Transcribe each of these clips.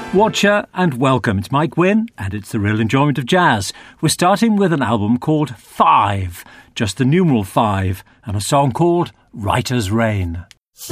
Watcher and welcome. It's Mike Wynne and it's the real enjoyment of jazz. We're starting with an album called Five, just the numeral 5, and a song called Writer's Rain.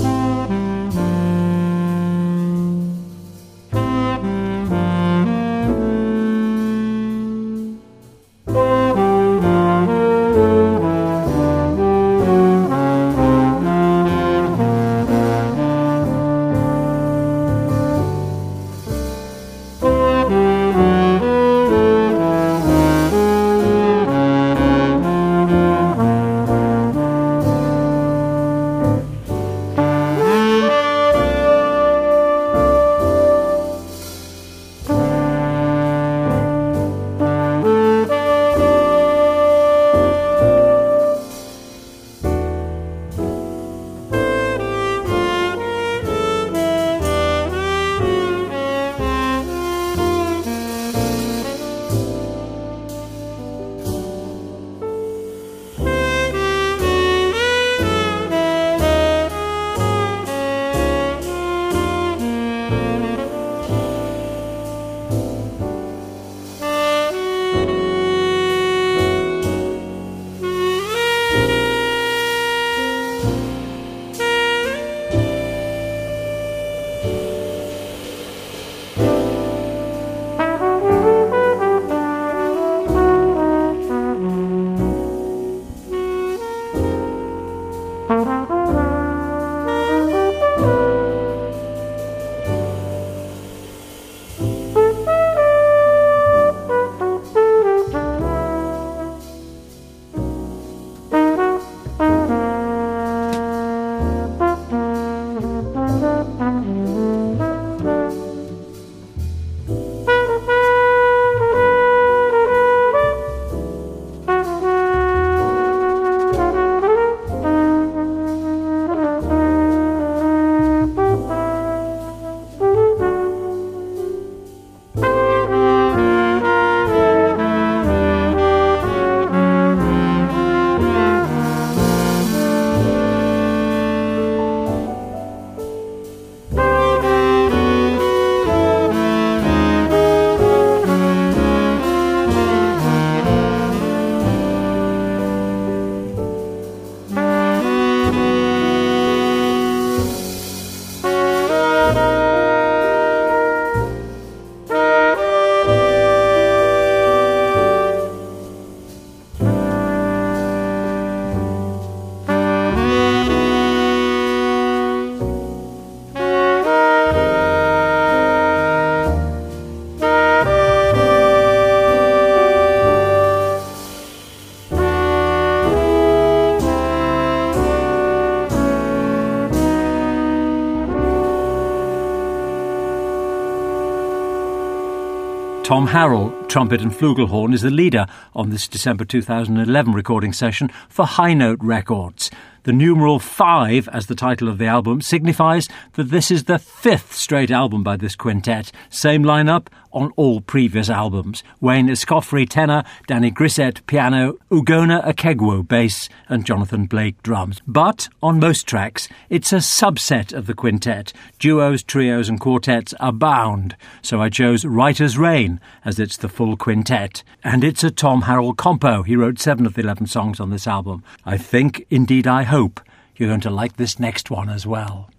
Tom Harrell, trumpet and flugelhorn, is the leader on this December 2011 recording session for High Note Records. The numeral 5, as the title of the album, signifies that this is the 5th straight album by this quintet. Same lineup on all previous albums. Wayne Escoffery, tenor, Danny Grissett, piano, Ugonna Akegwo, bass, and Jonathan Blake, drums. But on most tracks, it's a subset of the quintet. Duos, trios, and quartets abound. So I chose Writer's Rain, as it's the full quintet. And it's a Tom Harrell compo. He wrote 7 of the 11 songs on this album. I think, indeed I hope, you're going to like this next one as well.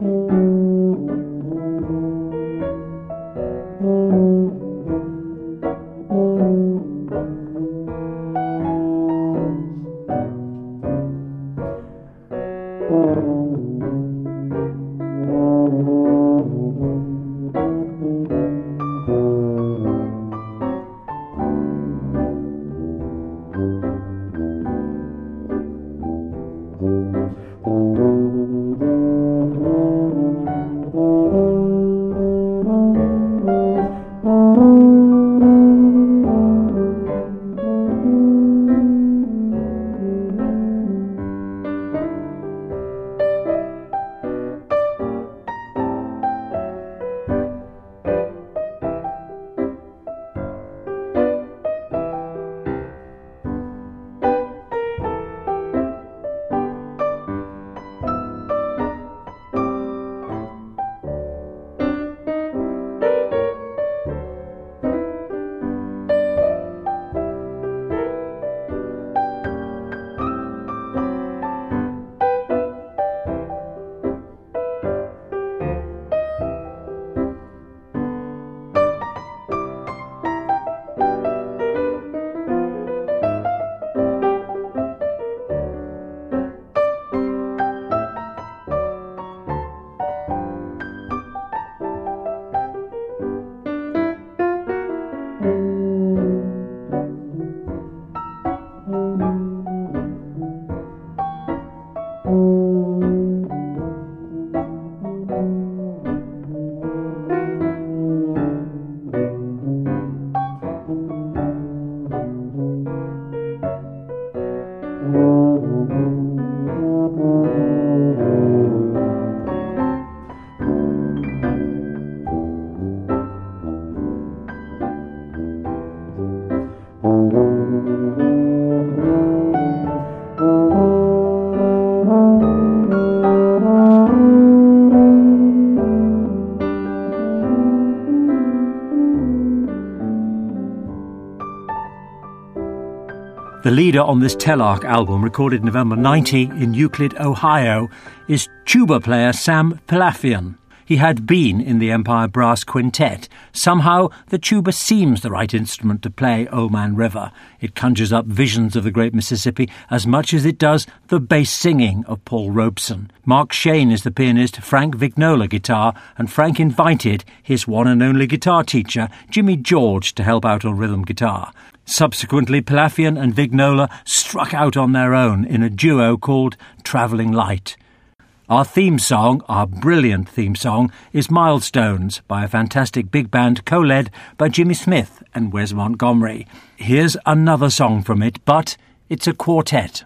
The leader on this Telarc album, recorded November 90 in Euclid, Ohio, is tuba player Sam Pilafian. He had been in the Empire Brass Quintet. Somehow, the tuba seems the right instrument to play Old Man River. It conjures up visions of the Great Mississippi as much as it does the bass singing of Paul Robeson. Mark Shane is the pianist, Frank Vignola guitar, and Frank invited his one and only guitar teacher, Jimmy George, to help out on rhythm guitar. Subsequently, Pilafian and Vignola struck out on their own in a duo called Travelling Light. Our theme song, our brilliant theme song, is Milestones by a fantastic big band co-led by Jimmy Smith and Wes Montgomery. Here's another song from it, but it's a quartet.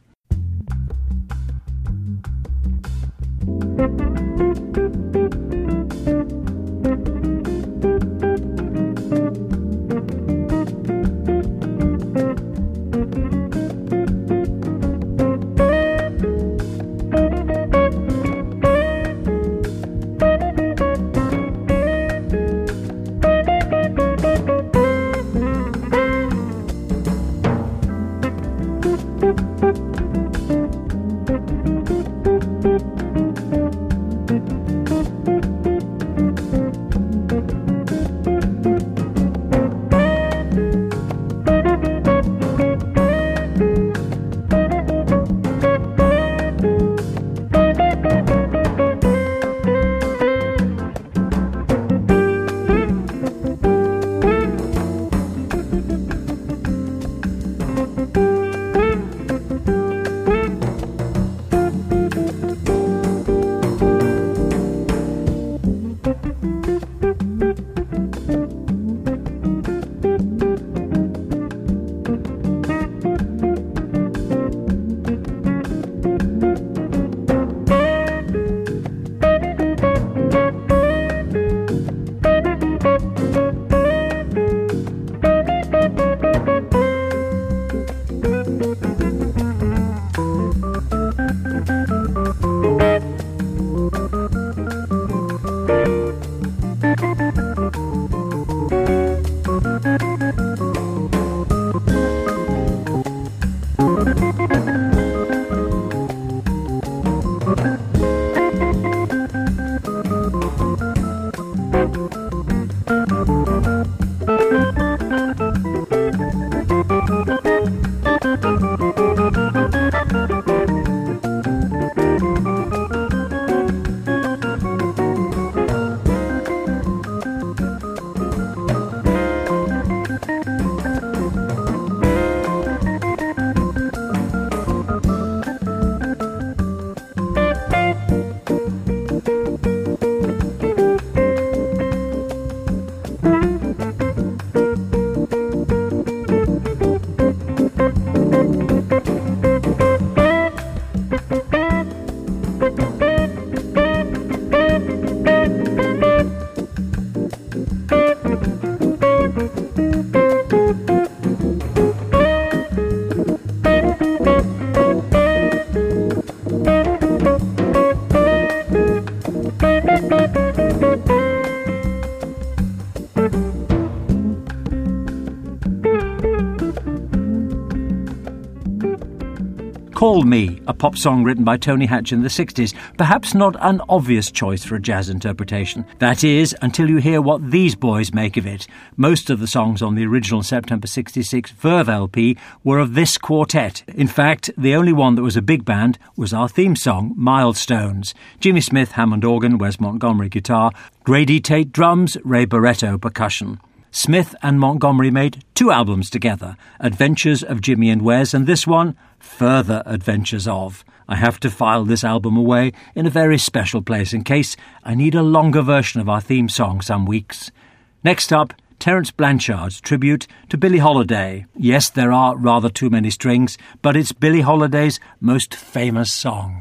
Call Me, a pop song written by Tony Hatch in the 60s, perhaps not an obvious choice for a jazz interpretation. That is, until you hear what these boys make of it. Most of the songs on the original September 66 Verve LP were of this quartet. In fact, the only one that was a big band was our theme song, Milestones. Jimmy Smith, Hammond organ, Wes Montgomery guitar, Grady Tate drums, Ray Barretto percussion. Smith and Montgomery made 2 albums together, Adventures of Jimmy and Wes, and this one, Further Adventures of. I have to file this album away in a very special place in case I need a longer version of our theme song some weeks. Next up, Terence Blanchard's tribute to Billie Holiday. Yes, there are rather too many strings, but it's Billie Holiday's most famous song.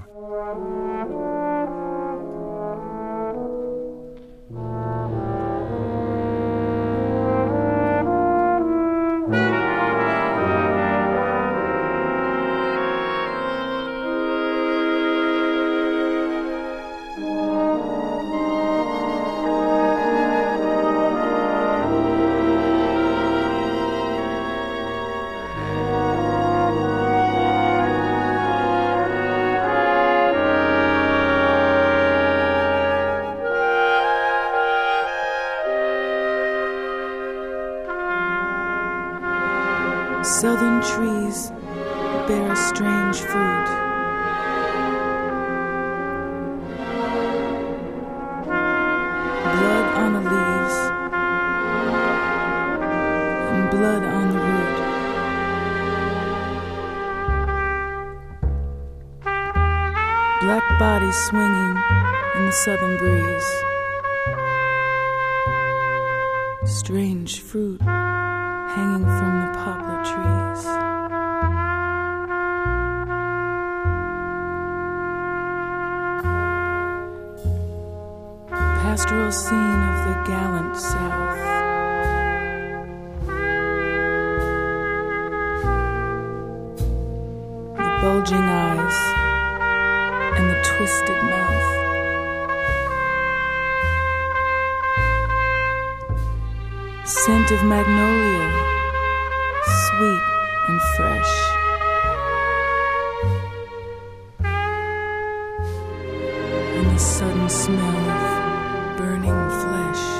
Southern trees bear a strange fruit. Blood on the leaves and blood on the root. Black bodies swinging in the southern breeze. Strange fruit hanging from the poplar trees. Pastoral scene of the gallant South. The bulging eyes and the twisted mouth. Scent of magnolia, sweet and fresh. And the sudden smell of burning flesh.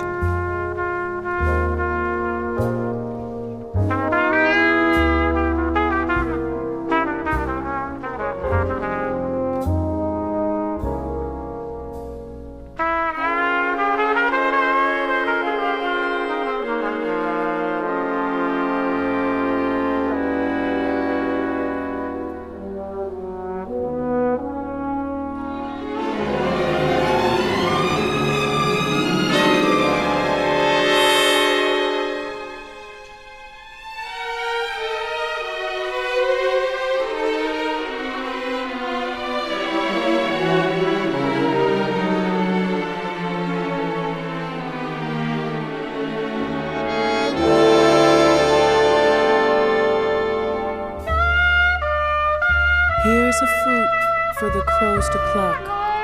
Here's a fruit for the crows to pluck,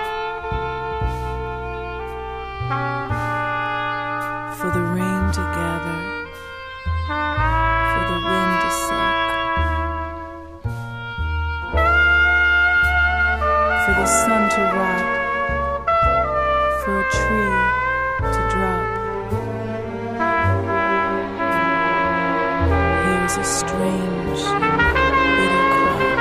for the rain to gather, for the wind to suck, for the sun to rot, for a tree to drop. Here's a strange and bitter crop.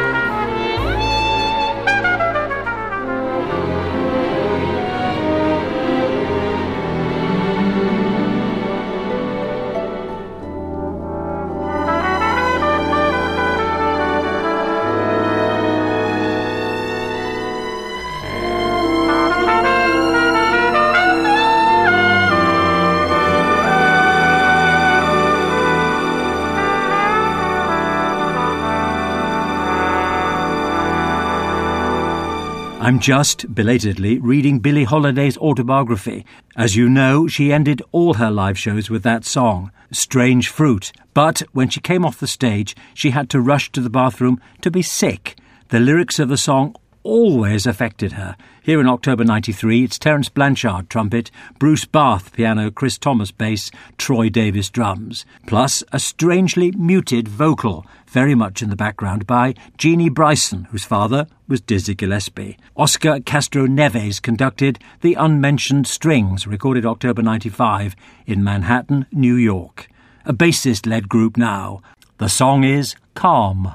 I'm just, belatedly, reading Billie Holiday's autobiography. As you know, she ended all her live shows with that song, Strange Fruit. But when she came off the stage, she had to rush to the bathroom to be sick. The lyrics of the song always affected her. Here in October 93, it's Terence Blanchard trumpet, Bruce Bath piano, Chris Thomas bass, Troy Davis drums. Plus a strangely muted vocal, very much in the background, by Jeannie Bryson, whose father was Dizzy Gillespie. Oscar Castro Neves conducted The Unmentioned Strings, recorded October 95 in Manhattan, New York. A bassist-led group now. The song is Calm.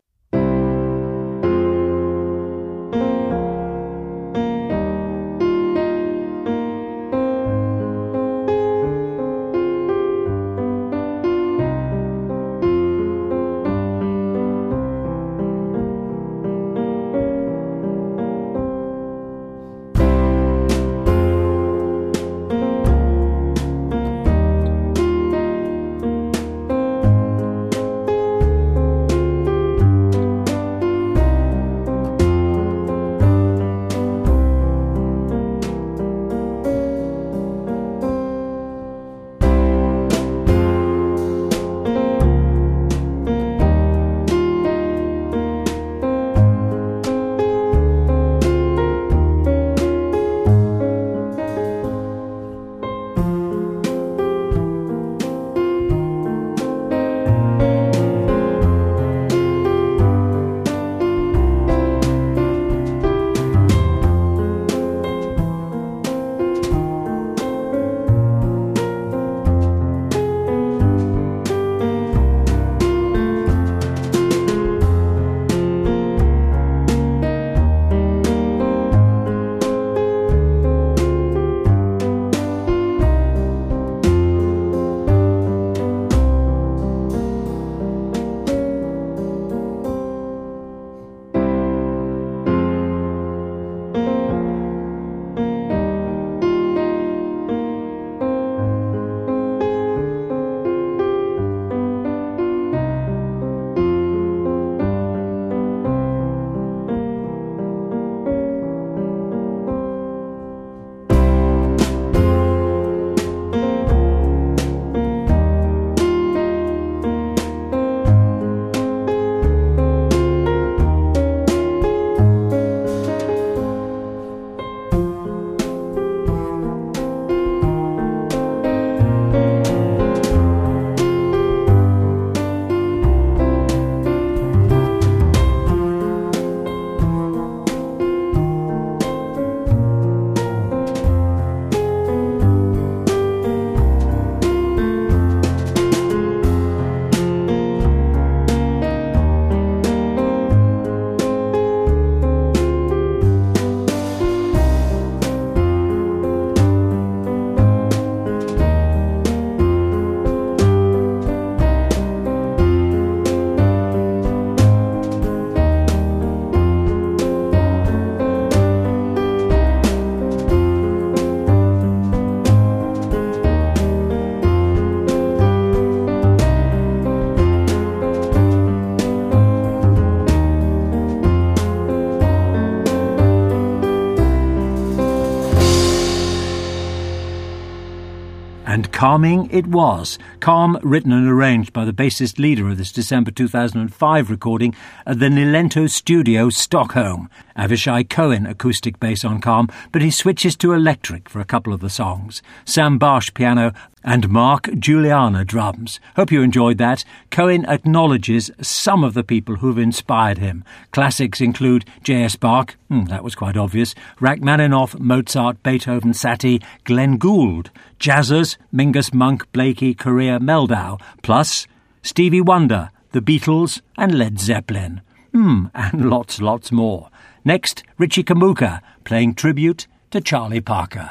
And calming it was. Calm, written and arranged by the bassist leader of this December 2005 recording at the Nilento Studio, Stockholm. Avishai Cohen acoustic bass on Calm, but he switches to electric for a couple of the songs. Sam Barsh piano and Mark Juliana drums. Hope you enjoyed that. Cohen acknowledges some of the people who've inspired him. Classics include J.S. Bach, that was quite obvious, Rachmaninoff, Mozart, Beethoven, Satie, Glenn Gould, jazzers, Mingus Monk, Blakey, Correa, Meldau, plus Stevie Wonder, The Beatles and Led Zeppelin. And lots more. Next, Richie Kamuka playing tribute to Charlie Parker.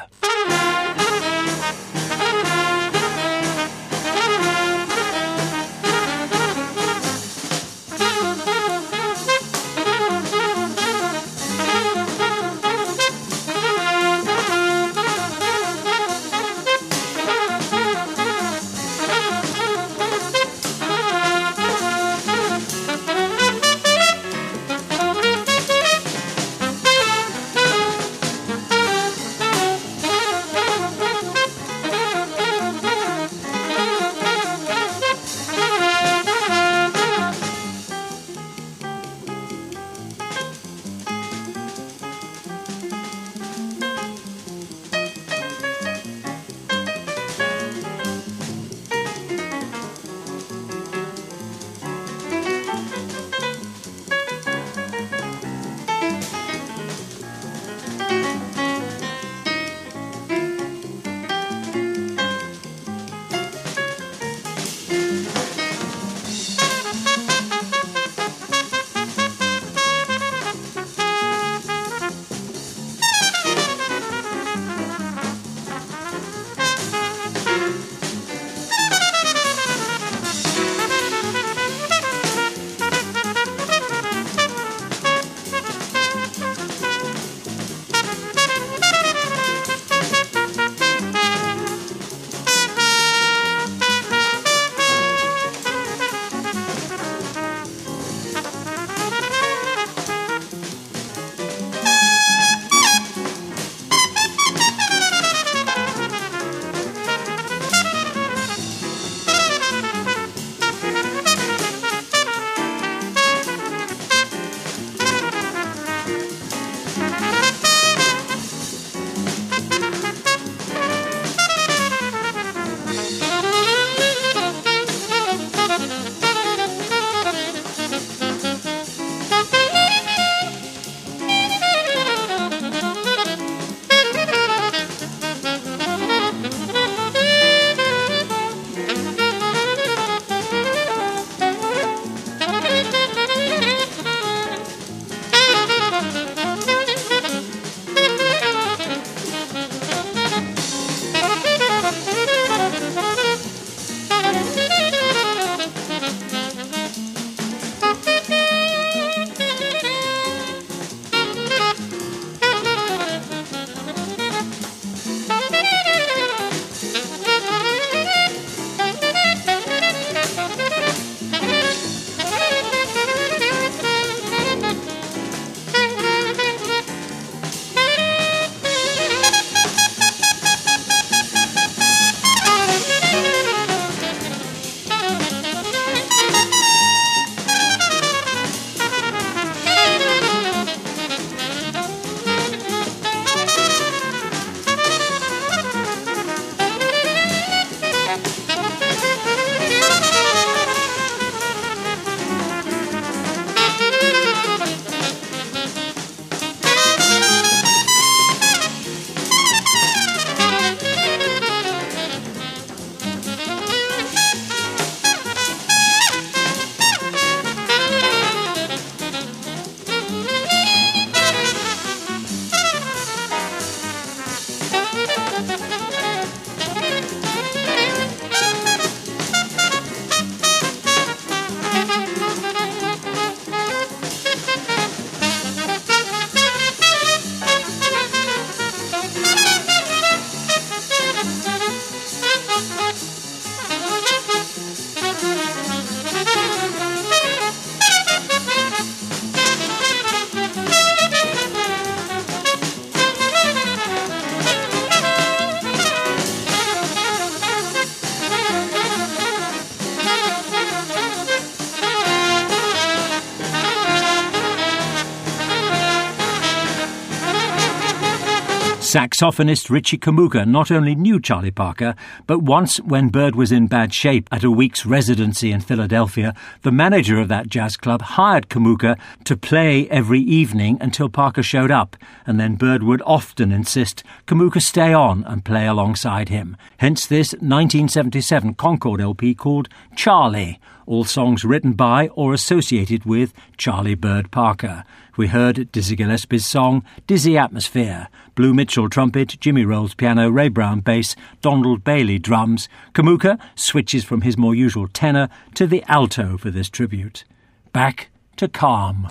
Saxophonist Richie Kamuka not only knew Charlie Parker, but once, when Bird was in bad shape at a week's residency in Philadelphia, the manager of that jazz club hired Kamuka to play every evening until Parker showed up, and then Bird would often insist Kamuka stay on and play alongside him. Hence this 1977 Concord LP called Charlie, all songs written by or associated with Charlie Bird Parker. We heard Dizzy Gillespie's song Dizzy Atmosphere, Blue Mitchell trumpet, Jimmy Rolls piano, Ray Brown bass, Donald Bailey drums. Kamuka switches from his more usual tenor to the alto for this tribute. Back to Calm.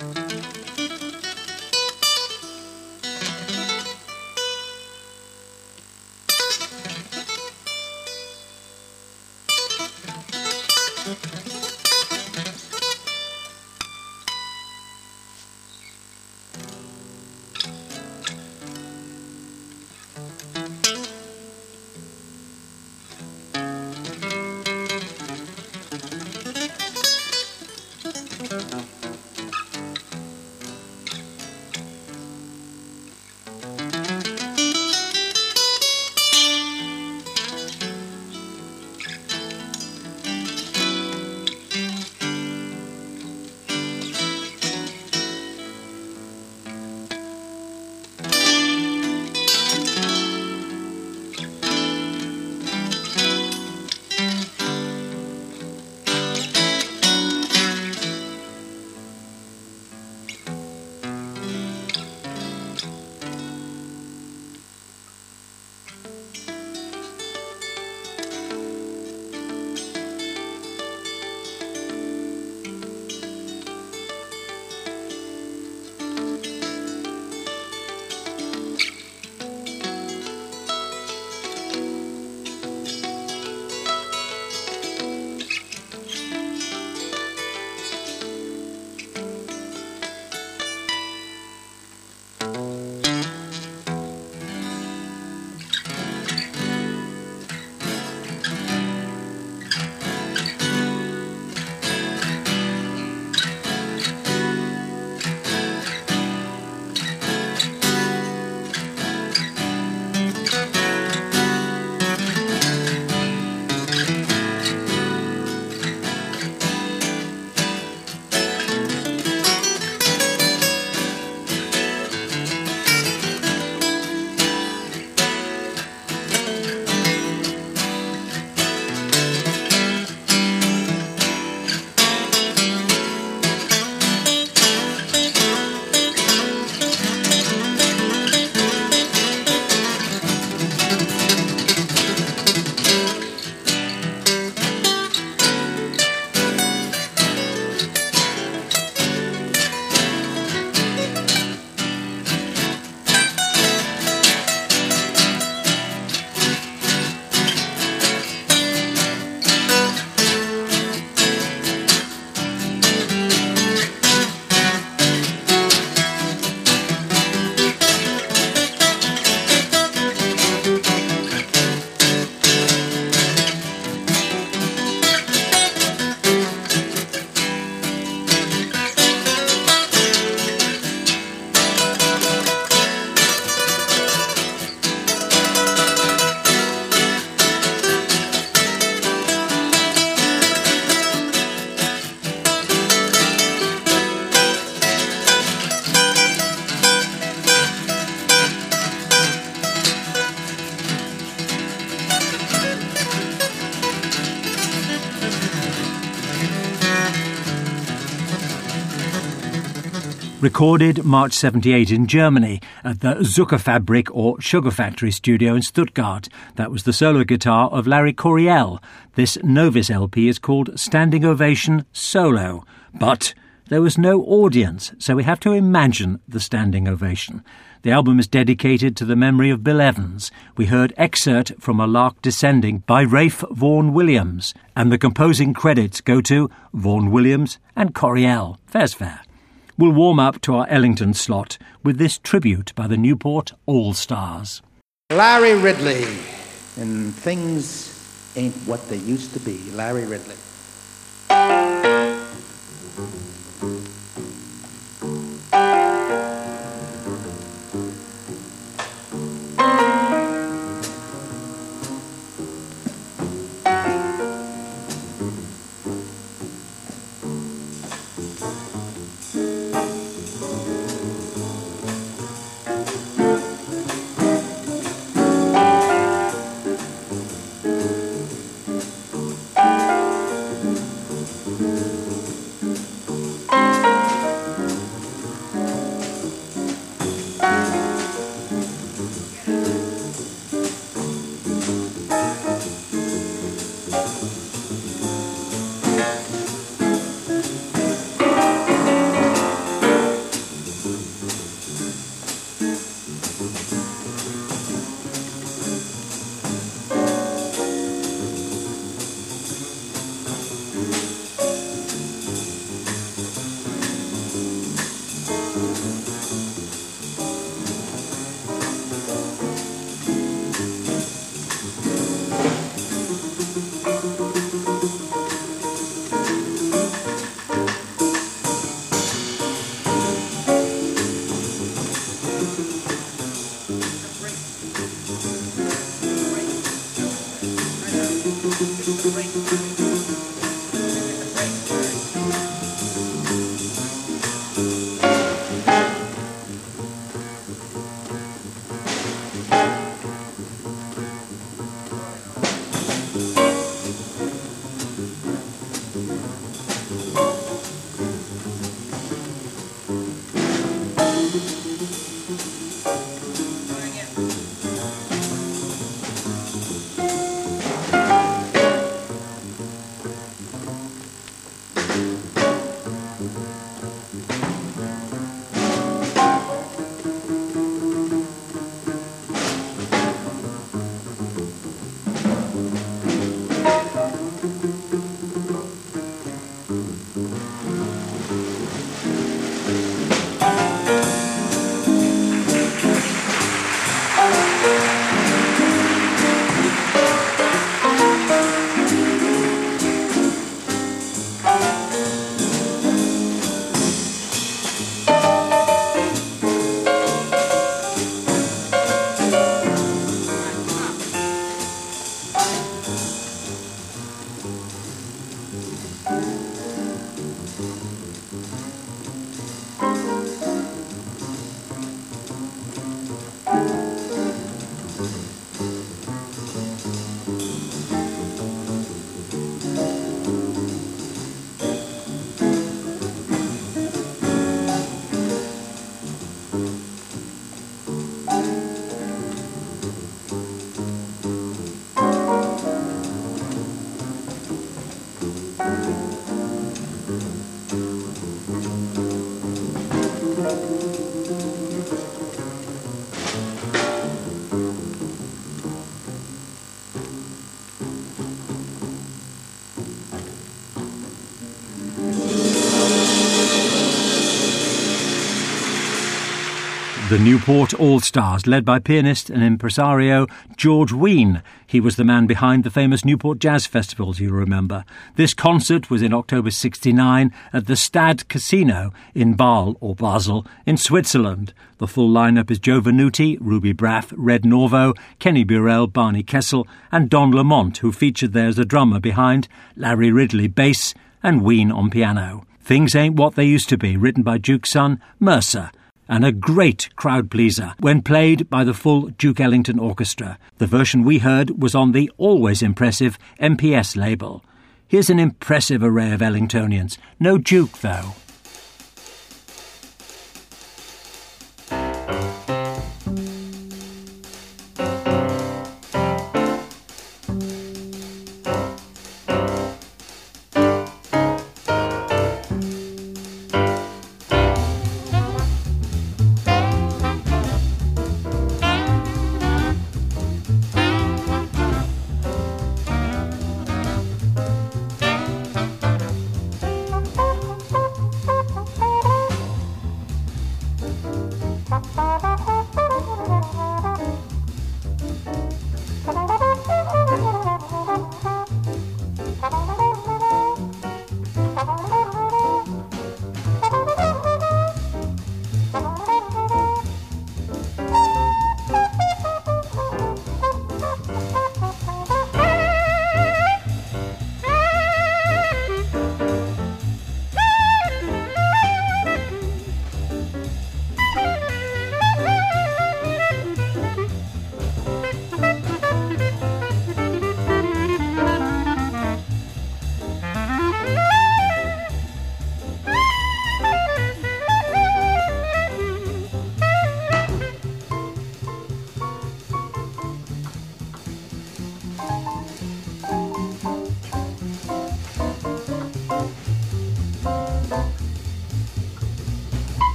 Recorded March 78 in Germany at the Zuckerfabrik or Sugar Factory studio in Stuttgart. That was the solo guitar of Larry Coryell. This Novus LP is called Standing Ovation Solo. But there was no audience, so we have to imagine the standing ovation. The album is dedicated to the memory of Bill Evans. We heard excerpt from A Lark Descending by Rafe Vaughan Williams, and the composing credits go to Vaughan Williams and Coryell. Fair's fair. We'll warm up to our Ellington slot with this tribute by the Newport All-Stars. Larry Ridley, and things ain't what they used to be. Larry Ridley. The Newport All-Stars, led by pianist and impresario George Wein. He was the man behind the famous Newport Jazz Festival, as you remember. This concert was in October '69 at the Stade Casino in Basel, in Switzerland. The full lineup is Joe Venuti, Ruby Braff, Red Norvo, Kenny Burrell, Barney Kessel and Don Lamont, who featured there as a drummer behind Larry Ridley bass and Wein on piano. Things Ain't What They Used to Be, written by Duke's son, Mercer, and a great crowd pleaser when played by the full Duke Ellington Orchestra. The version we heard was on the always impressive MPS label. Here's an impressive array of Ellingtonians. No Duke, though.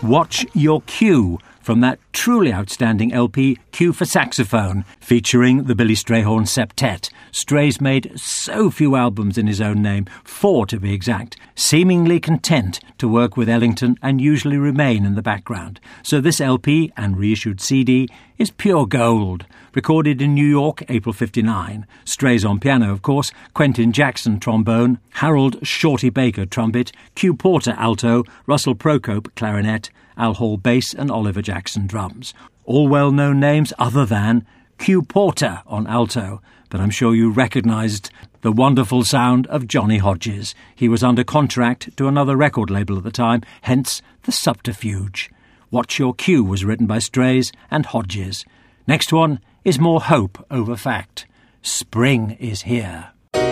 Watch Your Cue from that truly outstanding LP, Cue for Saxophone, featuring the Billy Strayhorn Septet. Stray's made so few albums in his own name, 4 to be exact, seemingly content to work with Ellington and usually remain in the background. So this LP and reissued CD is pure gold. Recorded in New York, April 59. Stray's on piano, of course, Quentin Jackson trombone, Harold Shorty Baker trumpet, Q Porter alto, Russell Procope clarinet, Al Hall bass and Oliver Jackson drums. All well-known names other than Q Porter on alto, but I'm sure you recognised the wonderful sound of Johnny Hodges. He was under contract to another record label at the time, hence the subterfuge. Watch Your Cue was written by Strays and Hodges. Next one is more hope over fact. Spring is here.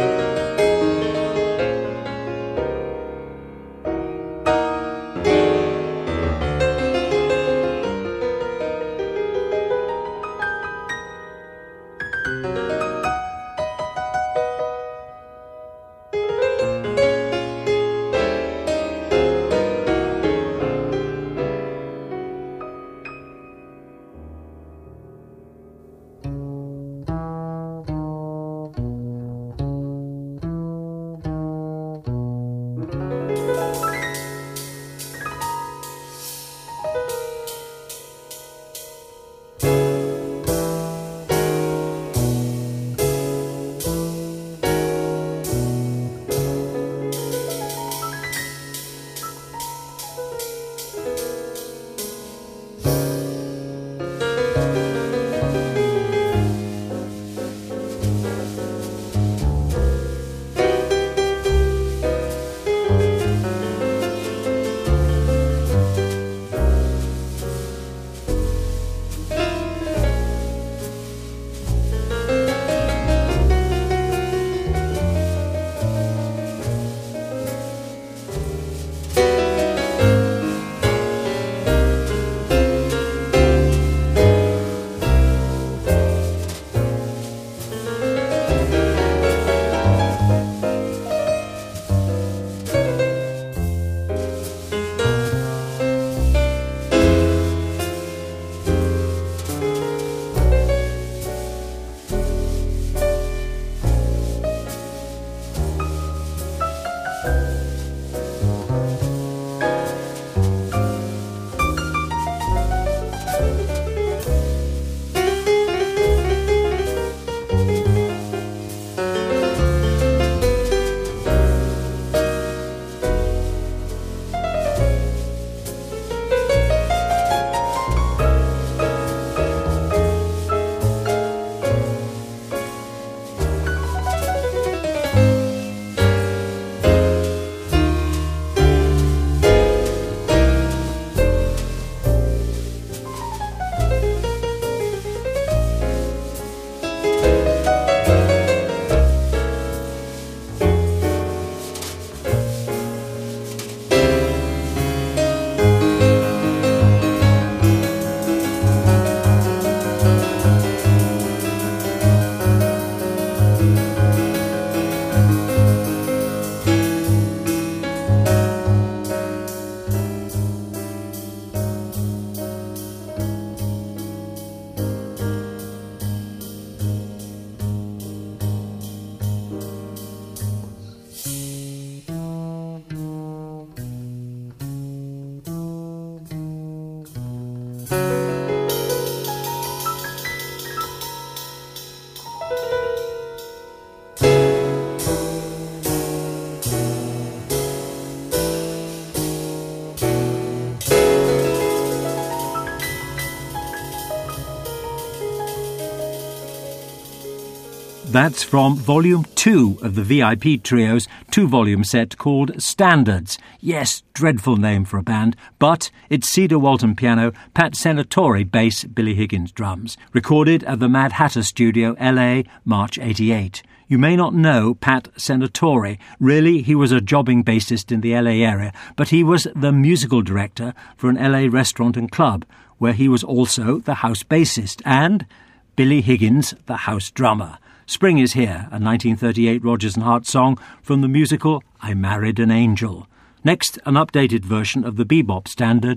That's from Volume 2 of the VIP Trio's 2-volume set called Standards. Yes, dreadful name for a band, but it's Cedar Walton piano, Pat Senatori bass, Billy Higgins drums. Recorded at the Mad Hatter Studio, LA, March 88. You may not know Pat Senatori. Really, he was a jobbing bassist in the LA area, but he was the musical director for an LA restaurant and club, where he was also the house bassist, and Billy Higgins, the house drummer. Spring is Here, a 1938 Rodgers and Hart song from the musical I Married an Angel. Next, an updated version of the bebop standard,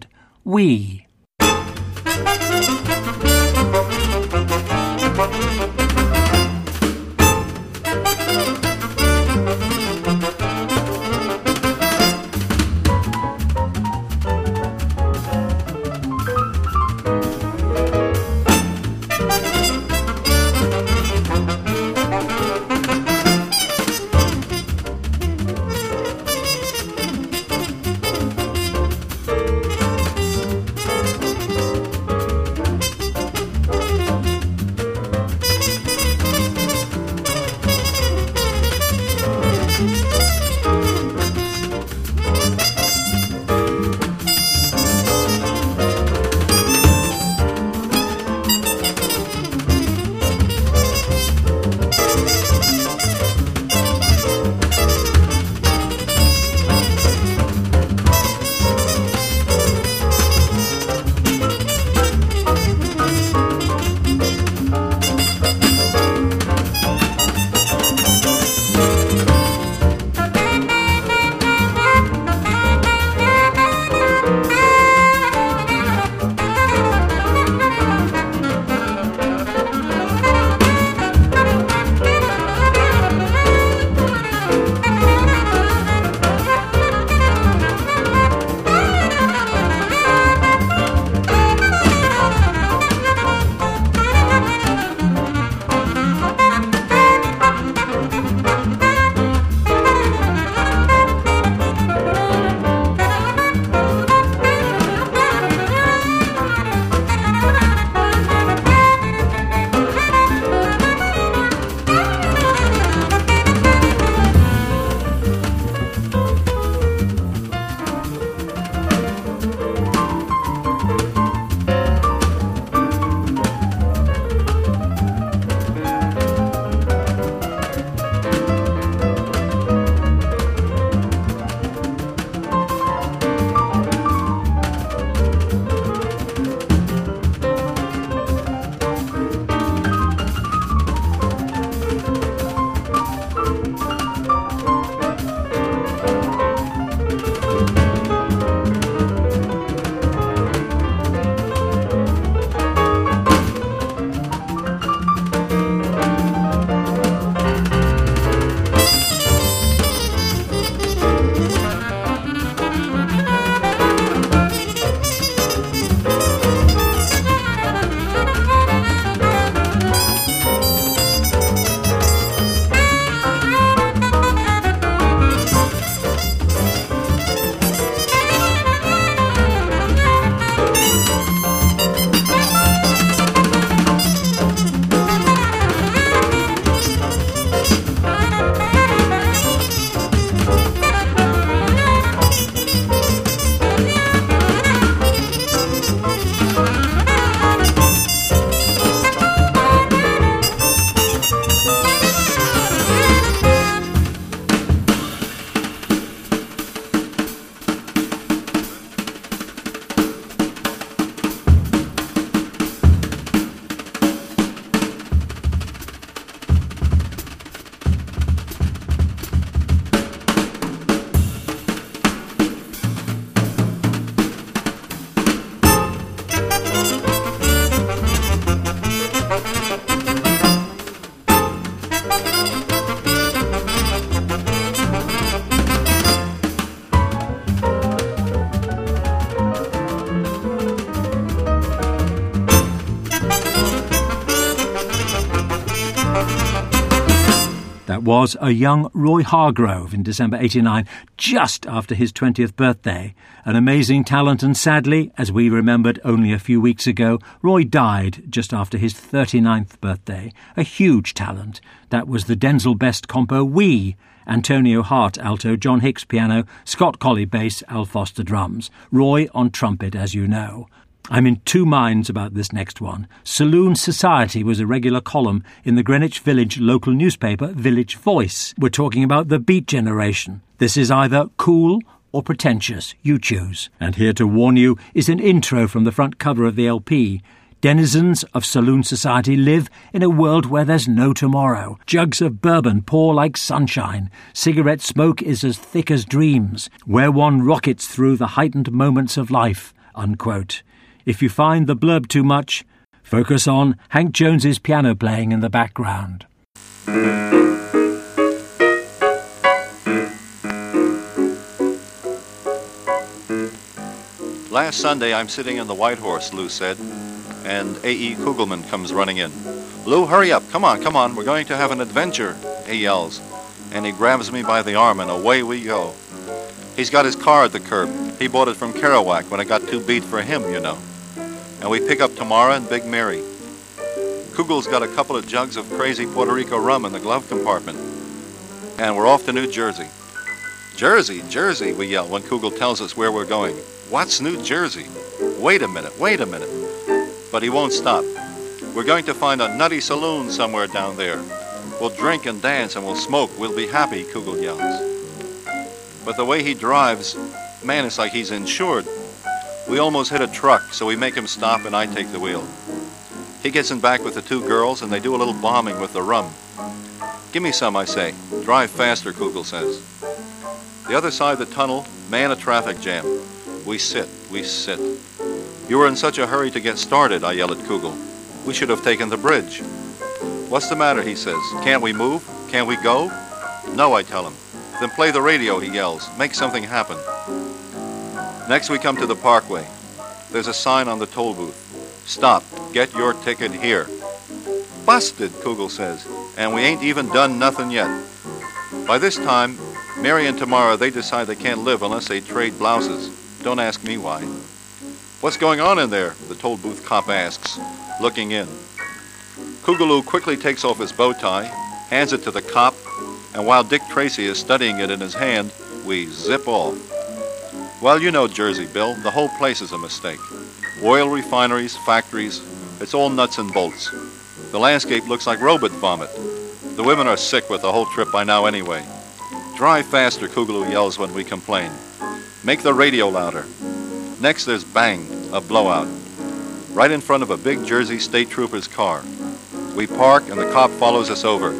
We. That was a young Roy Hargrove in December 89, just after his 20th birthday. An amazing talent, and sadly, as we remembered only a few weeks ago, Roy died just after his 39th birthday. A huge talent. That was the Denzil Best compo We. Antonio Hart alto, John Hicks piano, Scott Colley bass, Al Foster drums. Roy on trumpet, as you know. I'm in two minds about this next one. Saloon Society was a regular column in the Greenwich Village local newspaper, Village Voice. We're talking about the Beat Generation. This is either cool or pretentious. You choose. And here to warn you is an intro from the front cover of the LP. Denizens of Saloon Society live in a world where there's no tomorrow. Jugs of bourbon pour like sunshine. Cigarette smoke is as thick as dreams. Where one rockets through the heightened moments of life. unquote. If you find the blurb too much, focus on Hank Jones's piano playing in the background. Last Sunday, I'm sitting in the White Horse, Lou said, and A.E. Kugelman comes running in. Lou, hurry up. Come on. We're going to have an adventure, he yells. And he grabs me by the arm, and away we go. He's got his car at the curb. He bought it from Kerouac when it got too beat for him, you know. And we pick up Tamara and Big Mary. Kugel's got a couple of jugs of crazy Puerto Rico rum in the glove compartment. And we're off to New Jersey. Jersey, we yell when Kugel tells us where we're going. What's New Jersey? Wait a minute. But he won't stop. We're going to find a nutty saloon somewhere down there. We'll drink and dance and we'll smoke. We'll be happy, Kugel yells. But the way he drives, man, it's like he's insured. We almost hit a truck, so we make him stop and I take the wheel. He gets in back with the two girls and they do a little bombing with the rum. Give me some, I say. Drive faster, Kugel says. The other side of the tunnel, man, a traffic jam. We sit. You were in such a hurry to get started, I yell at Kugel. We should have taken the bridge. What's the matter, he says. Can't we move? Can't we go? No, I tell him. Then play the radio, he yells. Make something happen. Next we come to the parkway. There's a sign on the toll booth. Stop. Get your ticket here. Busted, Kugel says. And we ain't even done nothing yet. By this time, Mary and Tamara, they decide they can't live unless they trade blouses. Don't ask me why. What's going on in there? The toll booth cop asks, looking in. Kugeloo quickly takes off his bow tie, hands it to the cop, and while Dick Tracy is studying it in his hand, we zip off. Well, you know Jersey, Bill. The whole place is a mistake. Oil refineries, factories, it's all nuts and bolts. The landscape looks like robot vomit. The women are sick with the whole trip by now anyway. Drive faster, Kugeloo yells when we complain. Make the radio louder. Next there's bang, a blowout. Right in front of a big Jersey State Trooper's car. We park and the cop follows us over.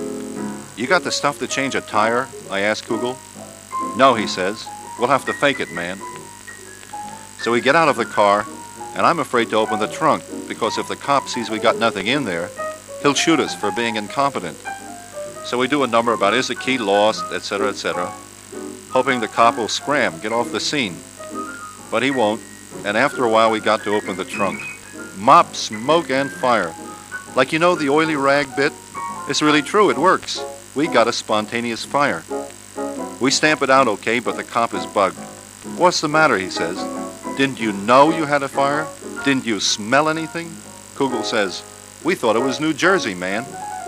You got the stuff to change a tire? I ask Kugel. No, he says. We'll have to fake it, man. So we get out of the car, and I'm afraid to open the trunk, because if the cop sees we got nothing in there, he'll shoot us for being incompetent. So we do a number about is the key lost, etc., hoping the cop will scram, get off the scene. But he won't, and after a while we got to open the trunk. Mop, smoke, and fire. Like you know the oily rag bit? It's really true, it works. We got a spontaneous fire. We stamp it out okay, but the cop is bugged. What's the matter, he says. Didn't you know you had a fire? Didn't you smell anything? Kugel says, we thought it was New Jersey, man.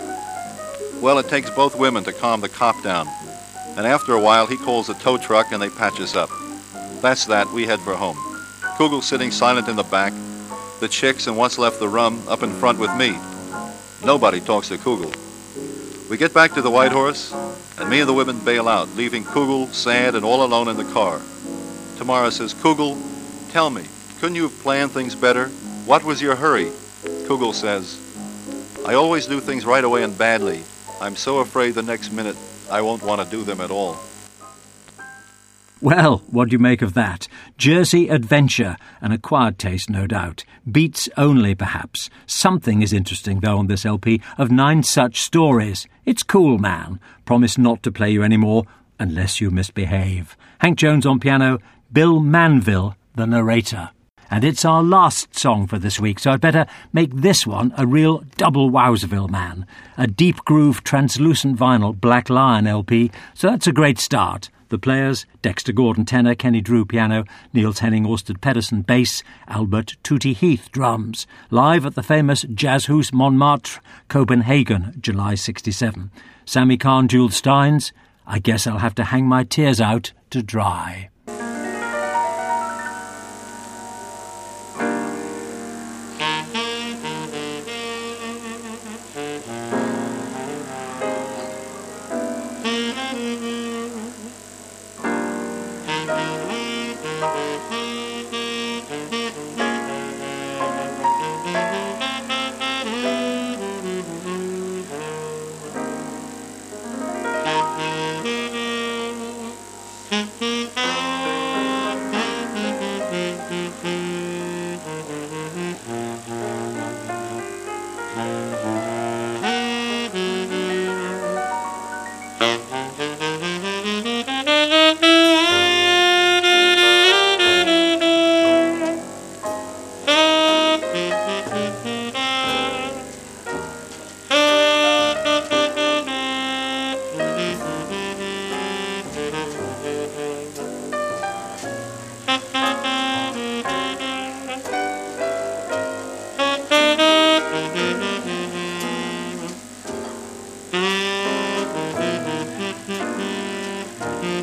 Well, it takes both women to calm the cop down. And after a while, he calls the tow truck and they patch us up. That's that, we head for home. Kugel sitting silent in the back, the chicks and what's left the rum up in front with me. Nobody talks to Kugel. We get back to the White Horse, and me and the women bail out, leaving Kugel sad and all alone in the car. Tamara says, Kugel, tell me, couldn't you have planned things better? What was your hurry? Kugel says, I always do things right away and badly. I'm so afraid the next minute I won't want to do them at all. Well, what do you make of that? Jersey adventure, an acquired taste, no doubt. Beats only, perhaps. Something is interesting, though, on this LP of 9 such stories. It's cool, man. Promise not to play you anymore, unless you misbehave. Hank Jones on piano, Bill Manville, the narrator. And it's our last song for this week, so I'd better make this one a real double Wowsville, man. A deep groove, translucent vinyl Black Lion LP, so that's a great start. The players, Dexter Gordon tenor, Kenny Drew piano, Niels Henning Orsted Pedersen bass, Albert Tootie Heath drums. Live at the famous Jazzhuis Montmartre, Copenhagen, July 67. Sammy Kahn, Jules Steins, I guess I'll have to hang my tears out to dry.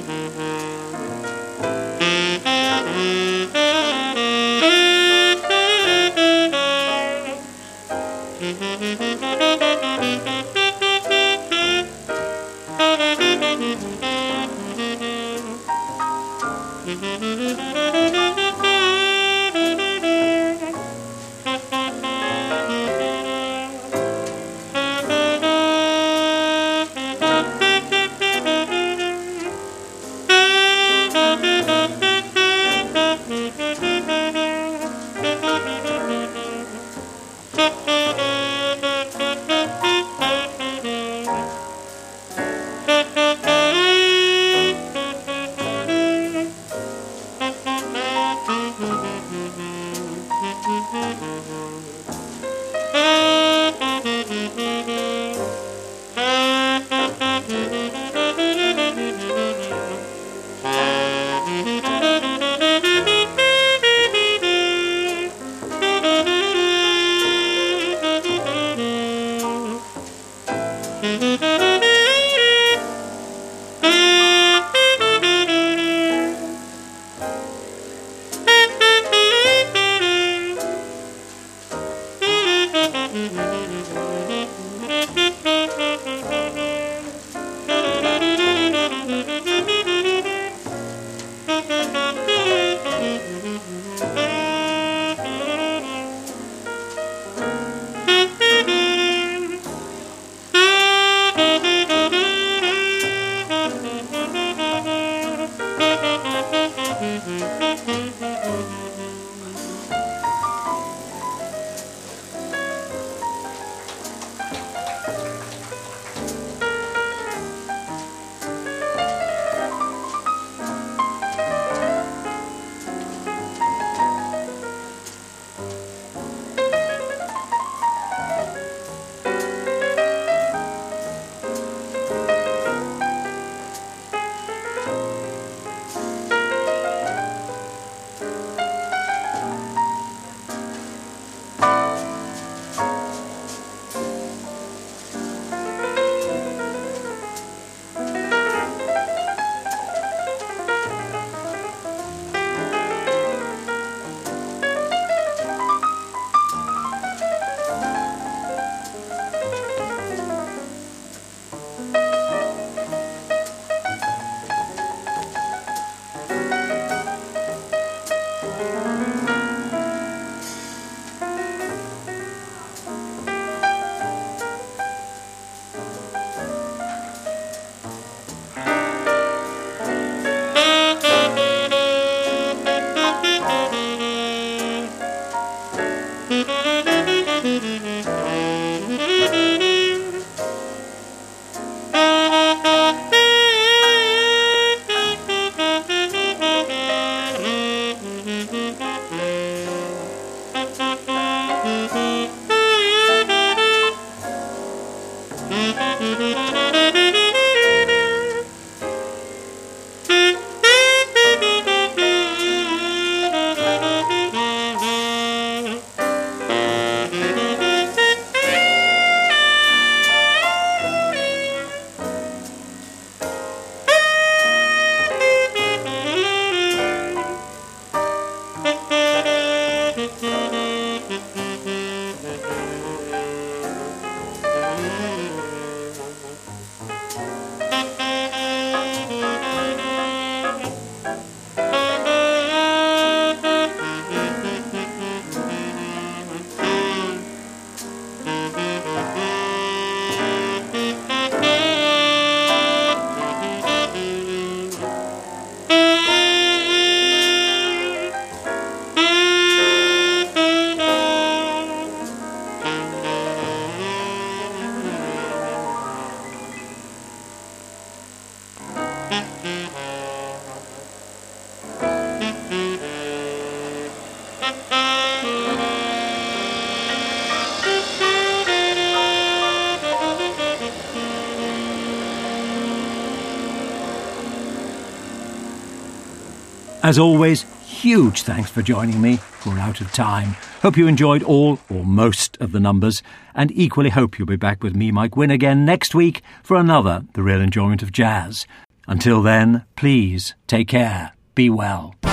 As always, huge thanks for joining me. We're out of time. Hope you enjoyed all or most of the numbers, and equally hope you'll be back with me, Mike Wynne, again next week for another The Real Enjoyment of Jazz. Until then, please take care. Be well.